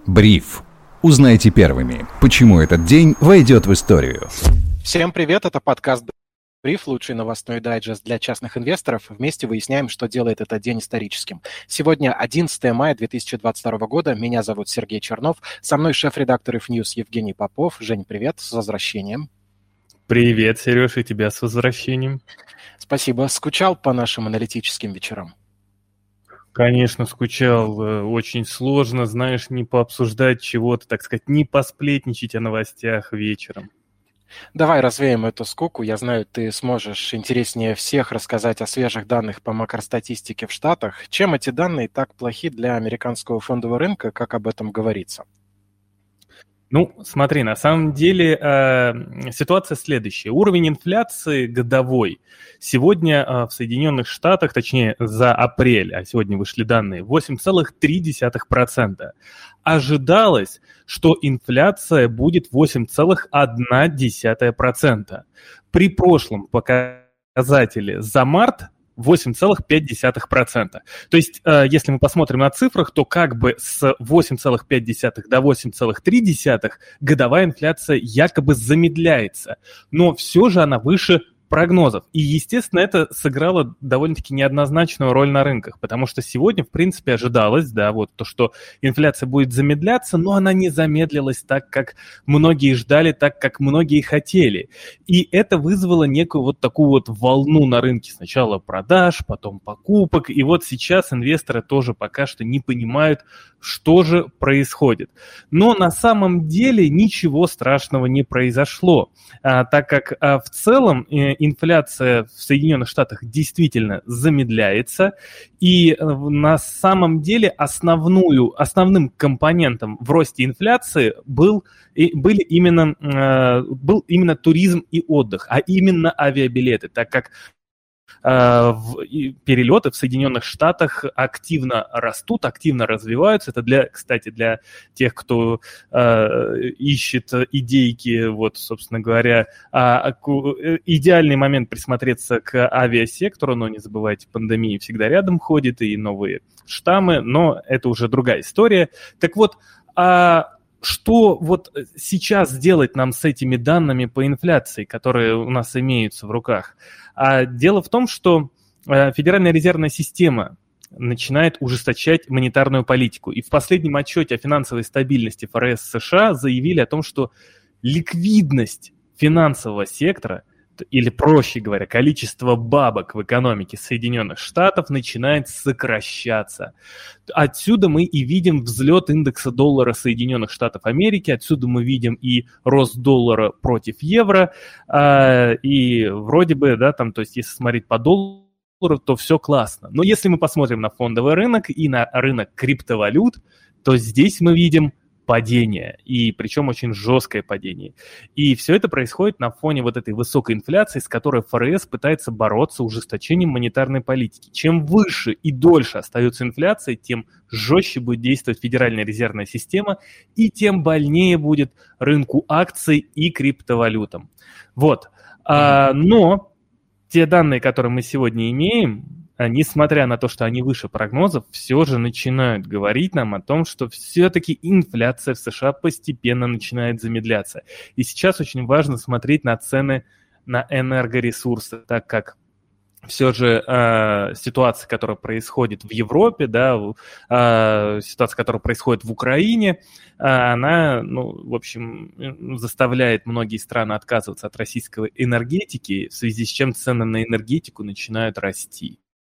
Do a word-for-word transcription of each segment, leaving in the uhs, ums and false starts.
Бриф. Узнайте первыми, почему этот день войдет в историю. Всем привет, это подкаст Бриф, лучший новостной дайджест для частных инвесторов. Вместе выясняем, что делает этот день историческим. Сегодня одиннадцатое мая две тысячи двадцать второго года. Меня зовут Сергей Чернов. Со мной шеф-редактор эф ньюс Евгений Попов. Жень, привет, с возвращением. Привет, Сереж, и тебя с возвращением. Спасибо. Скучал по нашим аналитическим вечерам? Конечно, скучал. Очень сложно, знаешь, не пообсуждать чего-то, так сказать, не посплетничать о новостях вечером. Давай развеем эту скуку. Я знаю, ты сможешь интереснее всех рассказать о свежих данных по макростатистике в Штатах. Чем эти данные так плохи для американского фондового рынка, как об этом говорится? Ну, смотри, на самом деле э, ситуация следующая. Уровень инфляции годовой сегодня э, в Соединенных Штатах, точнее за апрель, а сегодня вышли данные, восемь целых три десятых процента. Ожидалось, что инфляция будет восемь целых одна десятая процента. При прошлом показателе за март восемь целых пять десятых процента. То есть, э, если мы посмотрим на цифрах, то как бы с восемь целых пять десятых до восемь целых три десятых годовая инфляция якобы замедляется, но все же она выше прогнозов. И, естественно, это сыграло довольно-таки неоднозначную роль на рынках, потому что сегодня, в принципе, ожидалось, да, вот то, что инфляция будет замедляться, но она не замедлилась так, как многие ждали, так, как многие хотели. И это вызвало некую вот такую вот волну на рынке. Сначала продаж, потом покупок, и вот сейчас инвесторы тоже пока что не понимают, что же происходит. Но на самом деле ничего страшного не произошло, а, так как а, в целом э, инфляция в Соединенных Штатах действительно замедляется, и на самом деле основную, основным компонентом в росте инфляции был, были именно, был именно туризм и отдых, а именно авиабилеты, так как перелеты в Соединенных Штатах активно растут, активно развиваются. Это, для, кстати, для тех, кто э, ищет идейки, вот, собственно говоря, э, идеальный момент присмотреться к авиасектору, но не забывайте, пандемия всегда рядом ходит, и новые штаммы, но это уже другая история. Так вот, а что вот сейчас делать нам с этими данными по инфляции, которые у нас имеются в руках? А дело в том, что Федеральная резервная система начинает ужесточать монетарную политику. И в последнем отчете о финансовой стабильности эф эр эс США заявили о том, что ликвидность финансового сектора, или, проще говоря, количество бабок в экономике Соединенных Штатов начинает сокращаться. Отсюда мы и видим взлет индекса доллара Соединенных Штатов Америки, отсюда мы видим и рост доллара против евро, и вроде бы, да, там, то есть если смотреть по доллару, то все классно. Но если мы посмотрим на фондовый рынок и на рынок криптовалют, то здесь мы видим падение, и причем очень жесткое падение. И все это происходит на фоне вот этой высокой инфляции, с которой эф эр эс пытается бороться ужесточением монетарной политики. Чем выше и дольше остается инфляция, тем жестче будет действовать Федеральная резервная система, и тем больнее будет рынку акций и криптовалютам. Вот. А, но те данные, которые мы сегодня имеем, несмотря на то, что они выше прогнозов, все же начинают говорить нам о том, что все-таки инфляция в США постепенно начинает замедляться. И сейчас очень важно смотреть на цены на энергоресурсы, так как все же э, ситуация, которая происходит в Европе, да, э, ситуация, которая происходит в Украине, э, она, ну, в общем, заставляет многие страны отказываться от российской энергетики, в связи с чем цены на энергетику начинают расти.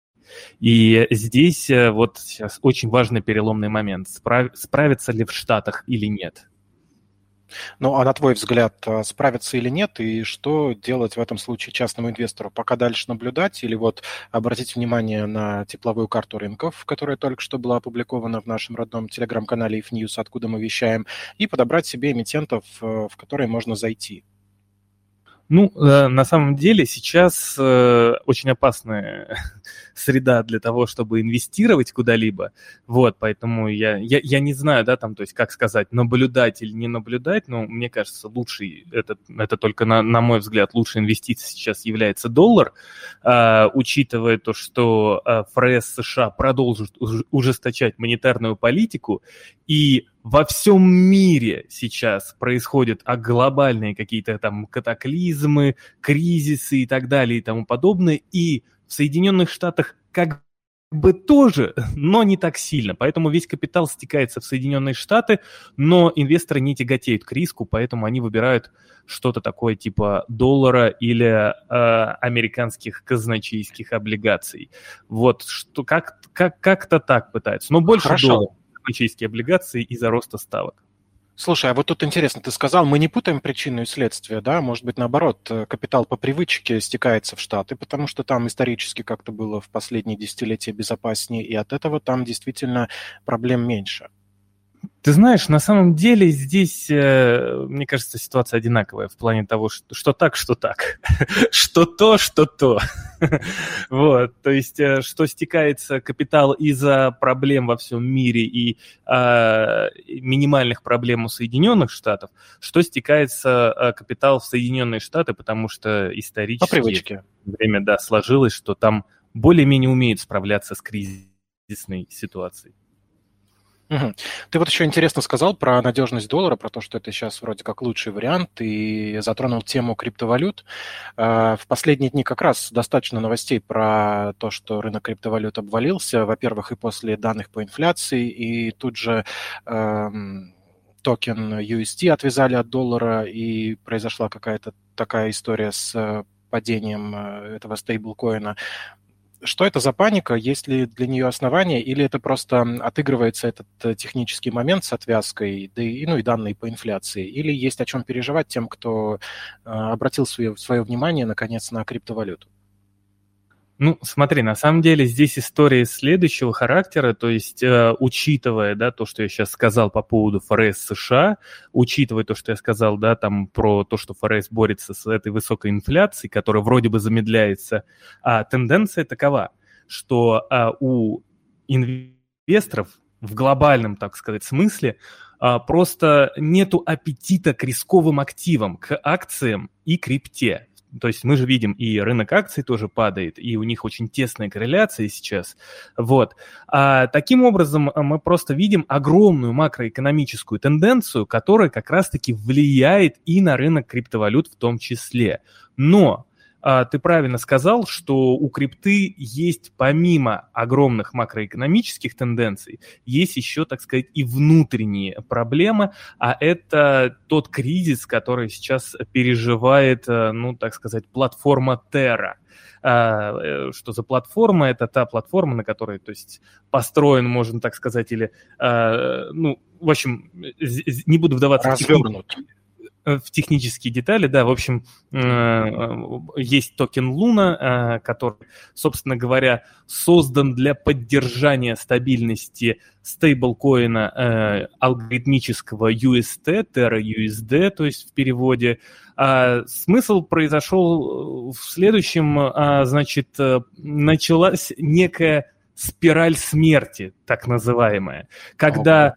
И здесь вот сейчас очень важный переломный момент. Справ... Справится ли в Штатах или нет? Ну, а на твой взгляд, справится или нет, и что делать в этом случае частному инвестору? Пока дальше наблюдать или вот обратить внимание на тепловую карту рынков, которая только что была опубликована в нашем родном телеграм-канале эф ньюс, откуда мы вещаем, и подобрать себе эмитентов, в которые можно зайти? Ну, на самом деле сейчас очень опасная среда для того, чтобы инвестировать куда-либо. Вот, поэтому я, я, я не знаю, да, там, то есть, как сказать, наблюдать или не наблюдать, но мне кажется, лучший, это, это только, на, на мой взгляд, лучшей инвестицией сейчас является доллар, а, учитывая то, что эф эр эс США продолжит ужесточать монетарную политику, и во всем мире сейчас происходят а глобальные какие-то там катаклизмы, кризисы и так далее и тому подобное, и в Соединенных Штатах как бы тоже, но не так сильно. Поэтому весь капитал стекается в Соединенные Штаты, но инвесторы не тяготеют к риску, поэтому они выбирают что-то такое типа доллара или э, американских казначейских облигаций. Вот что как, как, как-то так пытаются. Но больше Хорошо. доллара казначейские облигации из-за роста ставок. Слушай, а вот тут интересно, ты сказал, мы не путаем причину и следствие, да? Может быть, наоборот, капитал по привычке стекается в Штаты, потому что там исторически как-то было в последние десятилетия безопаснее, и от этого там действительно проблем меньше. Ты знаешь, на самом деле здесь, мне кажется, ситуация одинаковая в плане того, что, что так, что так. Что то, что то. Вот, то есть, что стекается капитал из-за проблем во всем мире и а, минимальных проблем у Соединенных Штатов, что стекается капитал в Соединенные Штаты, потому что исторически По привычке. Время, да, сложилось, что там более-менее умеют справляться с кризисной ситуацией. Угу. Ты вот еще интересно сказал про надежность доллара, про то, что это сейчас вроде как лучший вариант, и затронул тему криптовалют. В последние дни как раз достаточно новостей про то, что рынок криптовалют обвалился, во-первых, и после данных по инфляции, и тут же эм, токен ю эс ти отвязали от доллара, и произошла какая-то такая история с падением этого стейблкоина. Что это за паника? Есть ли для нее основания, или это просто отыгрывается этот технический момент с отвязкой, да и, ну, и данные по инфляции? Или есть о чем переживать тем, кто обратил свое, свое внимание, наконец, на криптовалюту? Ну, смотри, на самом деле здесь история следующего характера, то есть э, учитывая, да, то, что я сейчас сказал по поводу эф эр эс США, учитывая то, что я сказал, да, там про то, что эф эр эс борется с этой высокой инфляцией, которая вроде бы замедляется, а тенденция такова, что а, у инвесторов в глобальном, так сказать, смысле а, просто нету аппетита к рисковым активам, к акциям и крипте. То есть мы же видим, и рынок акций тоже падает, и у них очень тесная корреляция сейчас. Вот. А таким образом мы просто видим огромную макроэкономическую тенденцию, которая как раз-таки влияет и на рынок криптовалют в том числе. Но а, ты правильно сказал, что у крипты есть помимо огромных макроэкономических тенденций, есть еще, так сказать, и внутренние проблемы, а это тот кризис, который сейчас переживает, ну, так сказать, платформа Terra. Что за платформа? Это та платформа, на которой, то есть, построен, можно так сказать, или, ну, в общем, не буду вдаваться в технические... в технические детали, да, в общем, есть токен Luna, который, собственно говоря, создан для поддержания стабильности стейблкоина алгоритмического ю эс ти, Terra ю эс ди, то есть в переводе. А смысл произошел в следующем, значит, началась некая спираль смерти, так называемая, когда...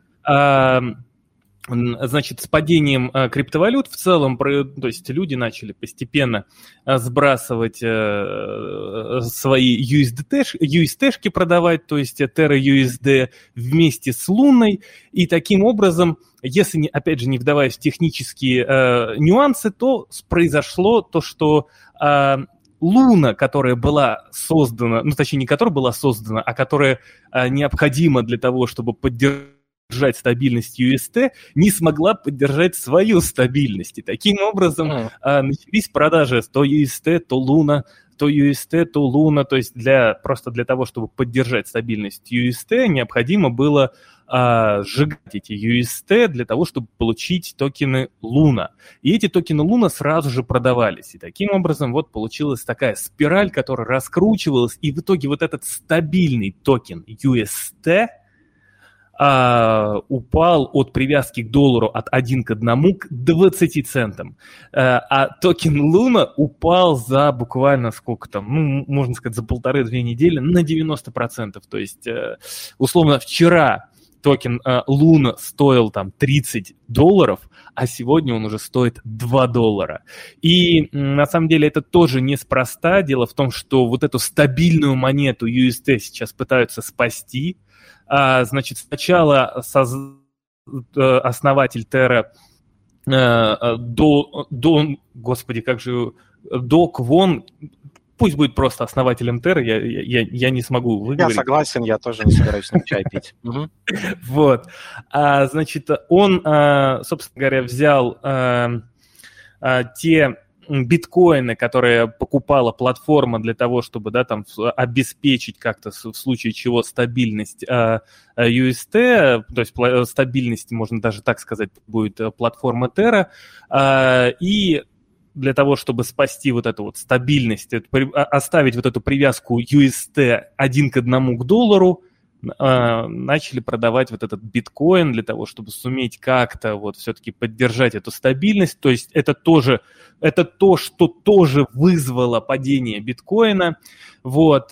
Значит, с падением э, криптовалют в целом, про, то есть люди начали постепенно э, сбрасывать э, свои ю эс ди-шки продавать, то есть Terra ю эс ди вместе с Луной, и таким образом, если, не, опять же, не вдаваясь в технические э, нюансы, то произошло то, что... Э, Луна, которая была создана, ну, точнее, не которая была создана, а которая э, необходима для того, чтобы поддержать поддержать стабильность ю эс ти, не смогла поддержать свою стабильность. И таким образом mm. а, начались продажи то ю эс ти, то Луна, то ю эс ти, то Луна. То есть для, просто для того, чтобы поддержать стабильность ю эс ти, необходимо было а, сжигать эти ю эс ти для того, чтобы получить токены Луна. И эти токены Луна сразу же продавались. И таким образом вот получилась такая спираль, которая раскручивалась, и в итоге вот этот стабильный токен ю эс ти Uh, упал от привязки к доллару от один к одному к двадцати центам. Uh, а токен Луна упал за буквально сколько там, ну, можно сказать, за полторы-две недели на девяносто процентов. То есть, uh, условно, вчера токен uh, Луна стоил там тридцать долларов, а сегодня он уже стоит два доллара. И на самом деле это тоже неспроста. Дело в том, что вот эту стабильную монету ю эс ти сейчас пытаются спасти. А, значит, сначала создали основатель Terra До, До, господи, как же, До Квон, пусть будет просто основателем Terra, я, я, я не смогу выговорить. Я согласен, я тоже не собираюсь с ним чай пить. Вот, значит, он, собственно говоря, взял те биткоины, которые покупала платформа для того, чтобы, да, там обеспечить как-то в случае чего стабильность ю эс ти, то есть стабильность, можно даже так сказать, будет платформа Terra, и для того, чтобы спасти вот эту вот стабильность, оставить вот эту привязку ю эс ти один к одному к доллару, начали продавать вот этот биткоин для того, чтобы суметь как-то вот все-таки поддержать эту стабильность. То есть это тоже, это то, что тоже вызвало падение биткоина. Вот.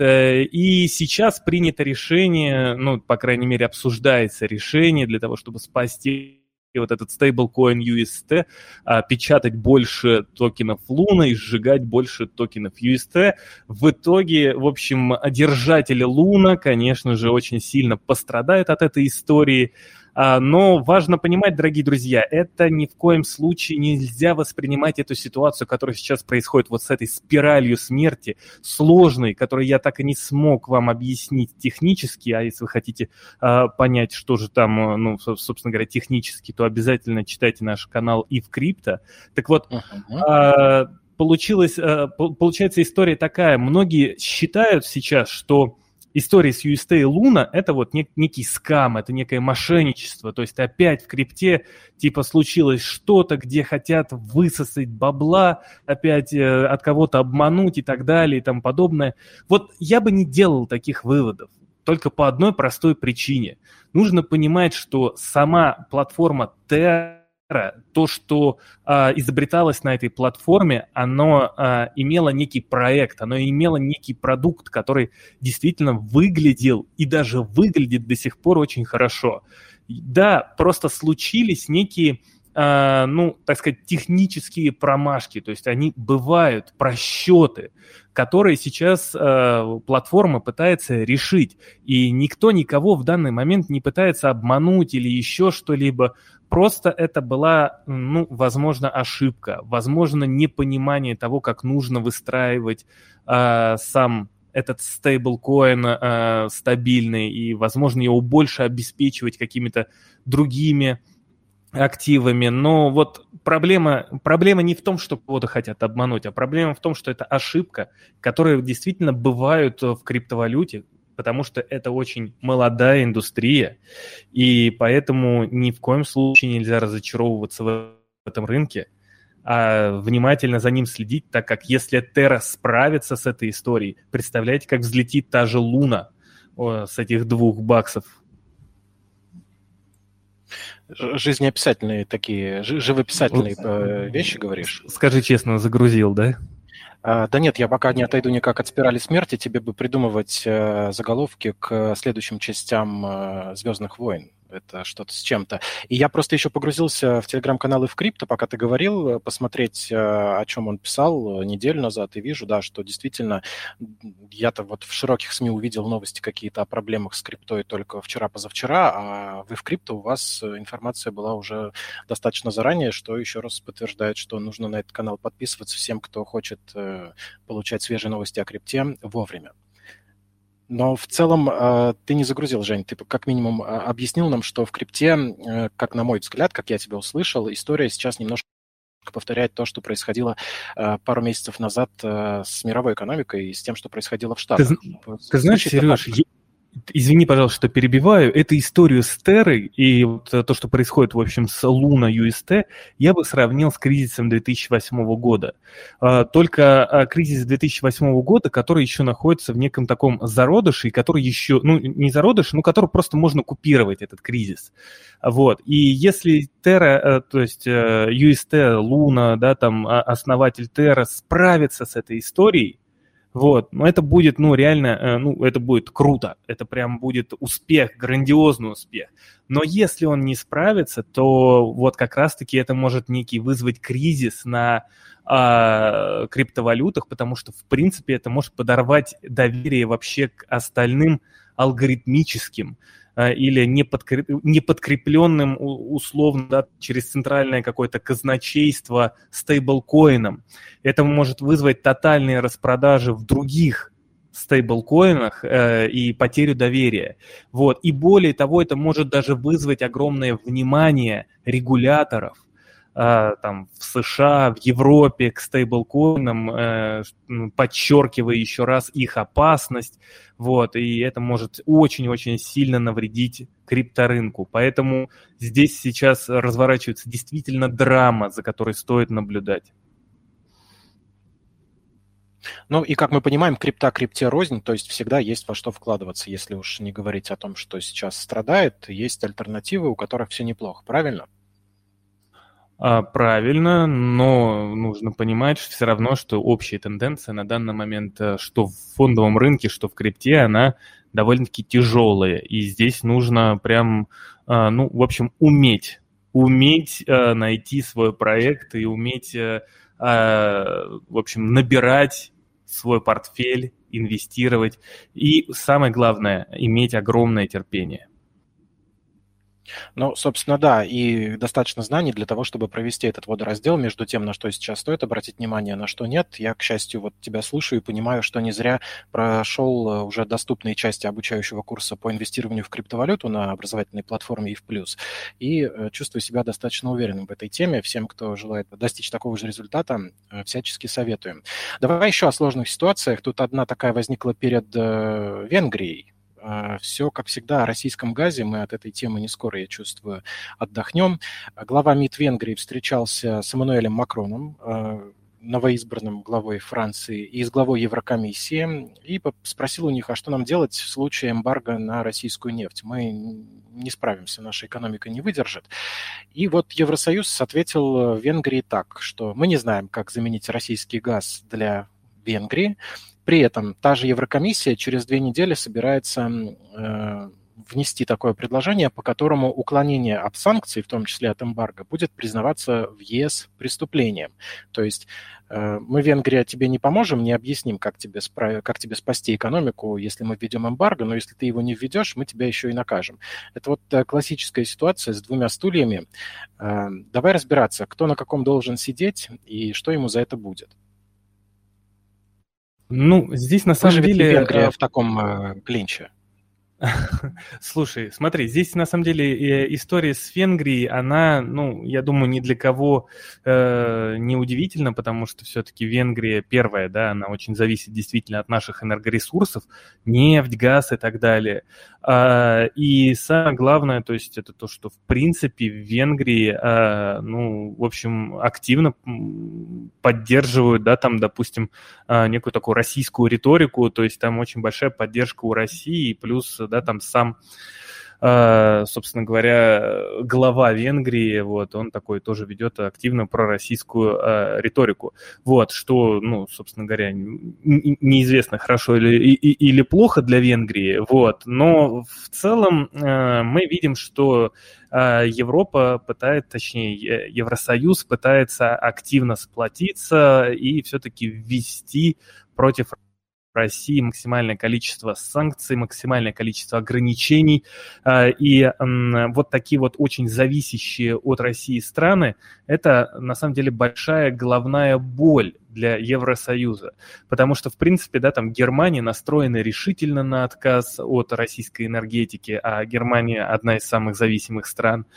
И сейчас принято решение, ну, по крайней мере, обсуждается решение для того, чтобы спасти вот этот стейблкоин ю эс ти, а, печатать больше токенов Луна и сжигать больше токенов ю эс ти. В итоге, в общем, держатели Луна, конечно же, очень сильно пострадают от этой истории. А, но важно понимать, дорогие друзья, это ни в коем случае нельзя воспринимать эту ситуацию, которая сейчас происходит вот с этой спиралью смерти, сложной, которую я так и не смог вам объяснить технически, а если вы хотите а, понять, что же там, ну, собственно говоря, технически, то обязательно читайте наш канал ivCrypto. Так вот, uh-huh. а, получилась, а, получается история такая, многие считают сейчас, что история с ю эс ти и Луна – это вот нек- некий скам, это некое мошенничество. То есть опять в крипте типа случилось что-то, где хотят высосать бабла, опять э, от кого-то обмануть и так далее и тому подобное. Вот я бы не делал таких выводов. Только по одной простой причине. Нужно понимать, что сама платформа Terra, то, что а, изобреталось на этой платформе, оно а, имело некий проект, оно имело некий продукт, который действительно выглядел и даже выглядит до сих пор очень хорошо. Да, просто случились некие, а, ну, так сказать, технические промашки, то есть они бывают, просчеты, которые сейчас э, платформа пытается решить. И никто никого в данный момент не пытается обмануть или еще что-либо. Просто это была, ну, возможно, ошибка, возможно, непонимание того, как нужно выстраивать э, сам этот стейблкоин э, стабильный, и, возможно, его больше обеспечивать какими-то другими активами, но вот проблема, проблема не в том, что кого-то хотят обмануть, а проблема в том, что это ошибка, которая действительно бывают в криптовалюте, потому что это очень молодая индустрия, и поэтому ни в коем случае нельзя разочаровываться в этом рынке, а внимательно за ним следить, так как если Terra справится с этой историей, представляете, как взлетит та же Луна о, с этих двух баксов. Жизнеописательные такие, живописательные вот, вещи говоришь? Скажи честно, загрузил, да? А, да нет, я пока не отойду никак от спирали смерти, тебе бы придумывать э, заголовки к следующим частям э, «Звездных войн». Это что-то с чем-то. И я просто еще погрузился в телеграм-канал ivCrypto, пока ты говорил, посмотреть, о чем он писал неделю назад, и вижу, да, что действительно я-то вот в широких СМИ увидел новости какие-то о проблемах с криптой только вчера-позавчера, а в ivCrypto у вас информация была уже достаточно заранее, что еще раз подтверждает, что нужно на этот канал подписываться всем, кто хочет получать свежие новости о крипте вовремя. Но в целом э, ты не загрузил, Жень, ты как минимум э, объяснил нам, что в крипте, э, как на мой взгляд, как я тебя услышал, история сейчас немножко повторяет то, что происходило э, пару месяцев назад э, с мировой экономикой и с тем, что происходило в Штатах. Ты, ты знаешь, Сереж, я, извини, пожалуйста, что перебиваю, эту историю с Террой и вот то, что происходит, в общем, с Луна ю эс ти, я бы сравнил с кризисом две тысячи восьмого года. Только кризис две тысячи восьмого года, который еще находится в неком таком зародыше, и который еще, ну, не зародыш, но который просто можно купировать, этот кризис. Вот. И если Terra, то есть ю эс ти, Луна, да, там, основатель Terra справится с этой историей, вот, но это будет, ну, реально, ну, это будет круто, это прям будет успех, грандиозный успех. Но если он не справится, то вот как раз-таки это может некий вызвать кризис на а, криптовалютах, потому что, в принципе, это может подорвать доверие вообще к остальным алгоритмическим или неподкрепленным условно, да, через центральное какое-то казначейство стейблкоином. Это может вызвать тотальные распродажи в других стейблкоинах э, и потерю доверия. Вот. И более того, это может даже вызвать огромное внимание регуляторов э, там, в США, в Европе к стейблкоинам, э, подчеркивая еще раз их опасность. Вот. И это может очень-очень сильно навредить крипторынку. Поэтому здесь сейчас разворачивается действительно драма, за которой стоит наблюдать. Ну и, как мы понимаем, крипта крипте рознь, то есть всегда есть во что вкладываться. Если уж не говорить о том, что сейчас страдает, есть альтернативы, у которых все неплохо, правильно? А, правильно, но нужно понимать что все равно, что общая тенденция на данный момент, что в фондовом рынке, что в крипте, она довольно-таки тяжелая. И здесь нужно прям, ну, в общем, уметь, уметь найти свой проект и уметь, в общем, набирать свой портфель, инвестировать и, самое главное, иметь огромное терпение. Ну, собственно, да, и достаточно знаний для того, чтобы провести этот водораздел между тем, на что сейчас стоит обратить внимание, на что нет. Я, к счастью, вот тебя слушаю и понимаю, что не зря прошел уже доступные части обучающего курса по инвестированию в криптовалюту на образовательной платформе ИФ плюс, и чувствую себя достаточно уверенным в этой теме. Всем, кто желает достичь такого же результата, всячески советуем. Давай еще о сложных ситуациях. Тут одна такая возникла перед Венгрией. Все, как всегда, о российском газе. Мы от этой темы не скоро, я чувствую, отдохнем. Глава МИД Венгрии встречался с Эммануэлем Макроном, новоизбранным главой Франции, и с главой Еврокомиссии, и спросил у них, а что нам делать в случае эмбарго на российскую нефть? Мы не справимся, наша экономика не выдержит. И вот Евросоюз ответил Венгрии так, что мы не знаем, как заменить российский газ для Венгрии. При этом та же Еврокомиссия через две недели собирается э, внести такое предложение, по которому уклонение от санкций, в том числе от эмбарго, будет признаваться в ЕС преступлением. То есть э, мы, Венгрия, тебе не поможем, не объясним, как тебе, справ... как тебе спасти экономику, если мы введем эмбарго, но если ты его не введешь, мы тебя еще и накажем. Это вот э, классическая ситуация с двумя стульями. Э, давай разбираться, кто на каком должен сидеть и что ему за это будет. Ну, здесь на самом Выживет деле... ли Венгрия в таком э, клинче? Слушай, смотри, здесь на самом деле история с Венгрией, она, ну, я думаю, ни для кого э, не удивительна, потому что все-таки Венгрия первая, да, она очень зависит действительно от наших энергоресурсов, нефть, газ и так далее. А, и самое главное, то есть это то, что в принципе в Венгрии, а, ну, в общем, активно поддерживают, да, там, допустим, некую такую российскую риторику, то есть там очень большая поддержка у России, плюс, да, там сам, собственно говоря, глава Венгрии, вот, он такой тоже ведет активно пророссийскую э, риторику. Вот, что, ну, собственно говоря, неизвестно, хорошо или, и, или плохо для Венгрии, вот, но в целом э, мы видим, что э, Европа пытается, точнее, Евросоюз пытается активно сплотиться и все-таки ввести против России максимальное количество санкций, максимальное количество ограничений. И вот такие вот очень зависящие от России страны, это на самом деле большая головная боль для Евросоюза. Потому что, в принципе, да, там Германия настроена решительно на отказ от российской энергетики, а Германия одна из самых зависимых стран.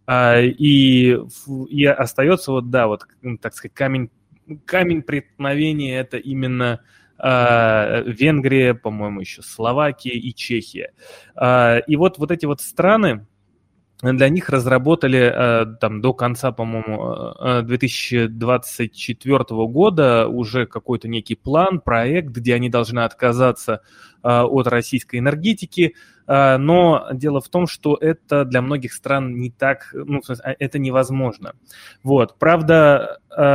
И, и остается вот, да, вот, так сказать, камень, камень преткновения – это именно Венгрия, по-моему, еще Словакия и Чехия. И вот, вот эти вот страны, для них разработали там до конца, по-моему, две тысячи двадцать четвёртого года уже какой-то некий план, проект, где они должны отказаться от российской энергетики, но дело в том, что это для многих стран не так, ну, это невозможно. Вот, правда,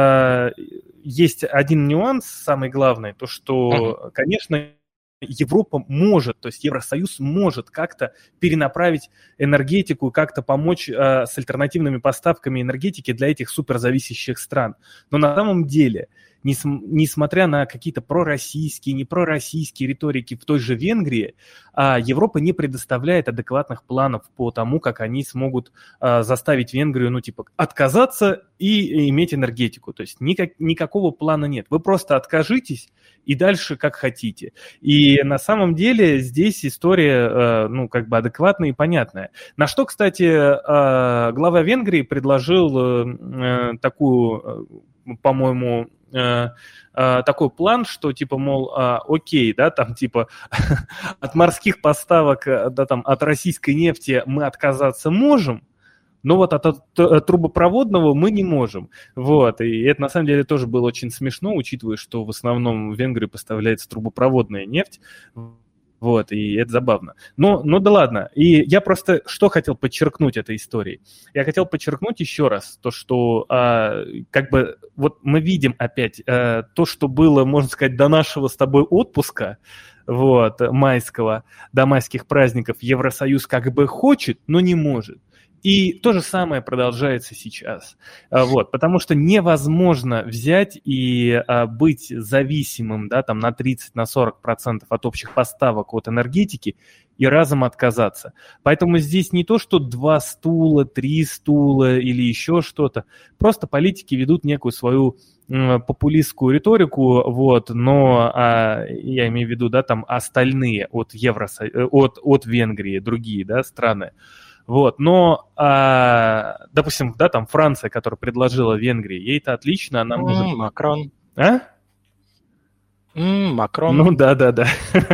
есть один нюанс, самый главный, то, что, конечно, Европа может, то есть Евросоюз может как-то перенаправить энергетику, как-то помочь э, с альтернативными поставками энергетики для этих суперзависящих стран. Но на самом деле несмотря на какие-то пророссийские, непророссийские риторики в той же Венгрии, Европа не предоставляет адекватных планов по тому, как они смогут заставить Венгрию, ну, типа, отказаться и иметь энергетику. То есть никак, никакого плана нет. Вы просто откажитесь и дальше как хотите. И на самом деле здесь история, ну, как бы адекватная и понятная. На что, кстати, глава Венгрии предложил такую, по-моему, такой план, что типа, мол, окей, да, там типа от морских поставок, да, там от российской нефти мы отказаться можем, но вот от, от трубопроводного мы не можем. Вот, и это на самом деле тоже было очень смешно, учитывая, что в основном в Венгрии поставляется трубопроводная нефть. Вот, и это забавно. Но, ну да ладно. И я просто что хотел подчеркнуть этой историей? Я хотел подчеркнуть еще раз то, что а, как бы вот мы видим опять а, то, что было, можно сказать, до нашего с тобой отпуска, вот, майского, до майских праздников, Евросоюз как бы хочет, но не может. И то же самое продолжается сейчас, вот, потому что невозможно взять и а, быть зависимым, да, там на тридцать, на сорок процентов от общих поставок от энергетики и разом отказаться. Поэтому здесь не то, что два стула, три стула или еще что-то, просто политики ведут некую свою м, популистскую риторику, вот, но а, я имею в виду, да, там остальные от Евросо... от, от Венгрии, другие, да, страны. Вот, но, а, допустим, да, там Франция, которая предложила Венгрии, ей-то отлично, она может... Mm, Макрон. А? Mm, Макрон. Ну, да-да-да.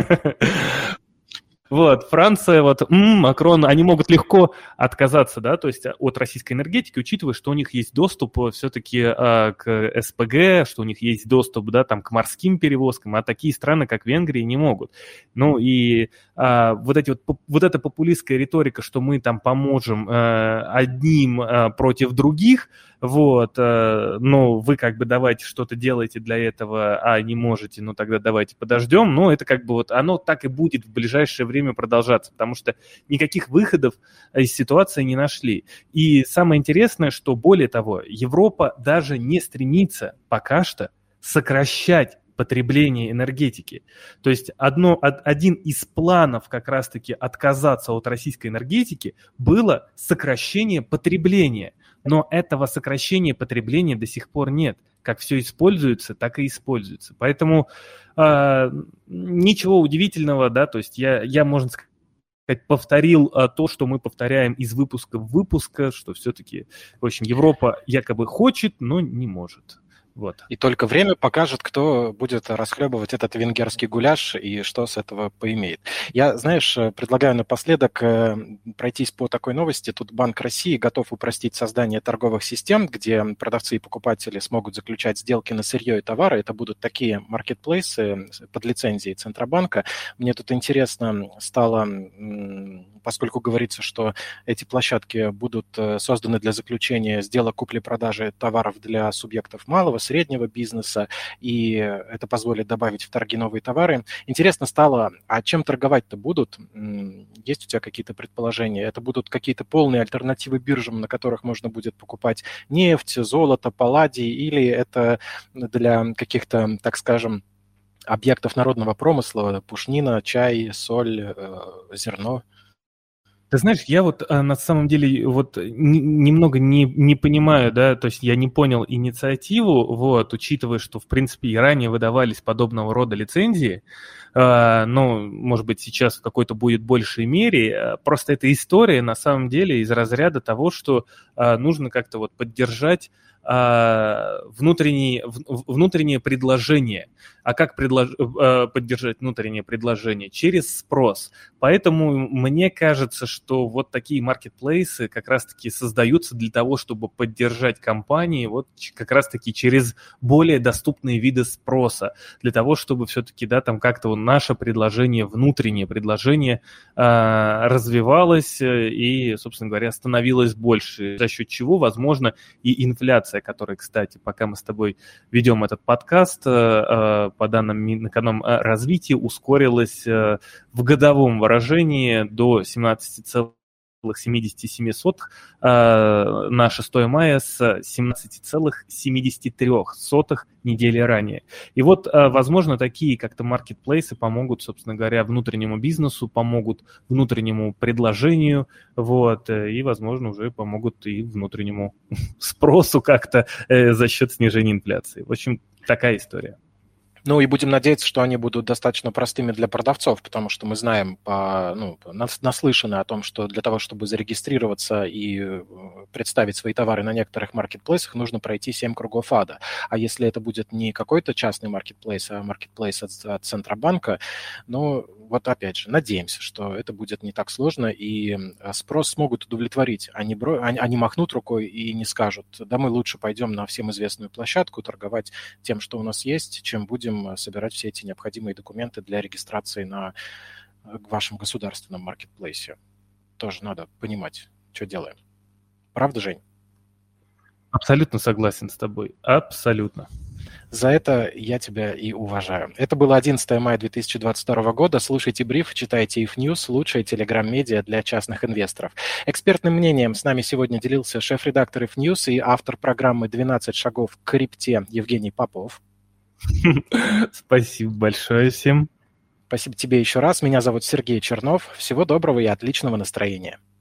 Вот, Франция, вот, м-м, Макрон, они могут легко отказаться, да, то есть от российской энергетики, учитывая, что у них есть доступ все-таки а, к СПГ, что у них есть доступ, да, там, к морским перевозкам, а такие страны, как Венгрия, не могут. Ну и а, вот, эти вот, вот эта популистская риторика, что мы там поможем а, одним а, против других, вот, а, но вы как бы давайте что-то делаете для этого, а не можете, ну тогда давайте подождем, но это как бы вот оно так и будет в ближайшее время продолжаться, потому что никаких выходов из ситуации не нашли. И самое интересное, что более того, Европа даже не стремится пока что сокращать потребление энергетики. То есть одно, один из планов как раз-таки отказаться от российской энергетики было сокращение потребления. Но этого сокращения потребления до сих пор нет. Как все используется, так и используется. Поэтому э, ничего удивительного, да, то есть я, я, можно сказать, повторил а, то, что мы повторяем из выпуска в выпуск, что все-таки, в общем, Европа якобы хочет, но не может. Вот. И только время покажет, кто будет расхлебывать этот венгерский гуляш и что с этого поимеет. Я, знаешь, предлагаю напоследок пройтись по такой новости. Тут Банк России готов упростить создание торговых систем, где продавцы и покупатели смогут заключать сделки на сырье и товары. Это будут такие маркетплейсы под лицензией Центробанка. Мне тут интересно стало, поскольку говорится, что эти площадки будут созданы для заключения сделок купли-продажи товаров для субъектов малого, среднего бизнеса, и это позволит добавить в торги новые товары. Интересно стало, а чем торговать-то будут? Есть у тебя какие-то предположения? Это будут какие-то полные альтернативы биржам, на которых можно будет покупать нефть, золото, палладий, или это для каких-то, так скажем, объектов народного промысла, пушнина, чай, соль, зерно? Ты знаешь, я вот а, на самом деле вот не, немного не, не понимаю, да, то есть я не понял инициативу, вот, учитывая, что, в принципе, и ранее выдавались подобного рода лицензии, а, но, может быть, сейчас в какой-то будет большей мере, а, просто эта история, на самом деле, из разряда того, что а, нужно как-то вот поддержать внутреннее, внутреннее предложение. А как предлож... поддержать внутреннее предложение? Через спрос. Поэтому мне кажется, что вот такие маркетплейсы как раз-таки создаются для того, чтобы поддержать компании вот как раз-таки через более доступные виды спроса. Для того, чтобы все-таки, да, там как-то вот наше предложение, внутреннее предложение а, развивалось и, собственно говоря, становилось больше. За счет чего, возможно, и инфляция, которая, кстати, пока мы с тобой ведем этот подкаст, по данным Минэкономразвития, ускорилась в годовом выражении до семнадцать целых семьдесят семь сотых э, на шестое мая с семнадцать целых семьдесят три сотых недели ранее. И вот, э, возможно, такие как-то маркетплейсы помогут, собственно говоря, внутреннему бизнесу, помогут внутреннему предложению, вот, и, возможно, уже помогут и внутреннему спросу как-то э, за счет снижения инфляции. В общем, такая история. Ну и будем надеяться, что они будут достаточно простыми для продавцов, потому что мы знаем, по, ну, наслышаны о том, что для того, чтобы зарегистрироваться и представить свои товары на некоторых маркетплейсах, нужно пройти семь кругов ада. А если это будет не какой-то частный маркетплейс, а маркетплейс от, от Центробанка, ну вот опять же, надеемся, что это будет не так сложно, и спрос смогут удовлетворить. Они, бро... они махнут рукой и не скажут, да мы лучше пойдем на всем известную площадку, торговать тем, что у нас есть, чем будем собирать все эти необходимые документы для регистрации на вашем государственном маркетплейсе. Тоже надо понимать, что делаем. Правда, Жень? Абсолютно согласен с тобой. Абсолютно. За это я тебя и уважаю. Это было одиннадцатое мая две тысячи двадцать второго года. Слушайте бриф, читайте If News, лучшая телеграм-медиа для частных инвесторов. Экспертным мнением с нами сегодня делился шеф-редактор If News и автор программы «двенадцать шагов к крипте» Евгений Попов. Спасибо большое всем. Спасибо тебе еще раз. Меня зовут Сергей Чернов. Всего доброго и отличного настроения.